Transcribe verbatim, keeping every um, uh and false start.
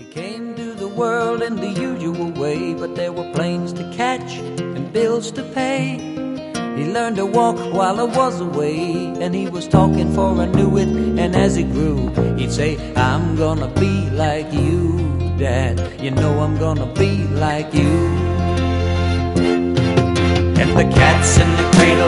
Came to the world in the usual way, but there were planes to catch and bills to pay. He learned to walk while I was away, and he was talking for I knew it. And as he grew, he'd say, I'm gonna be like you, Dad. You know I'm gonna be like you. And the cats in the cradle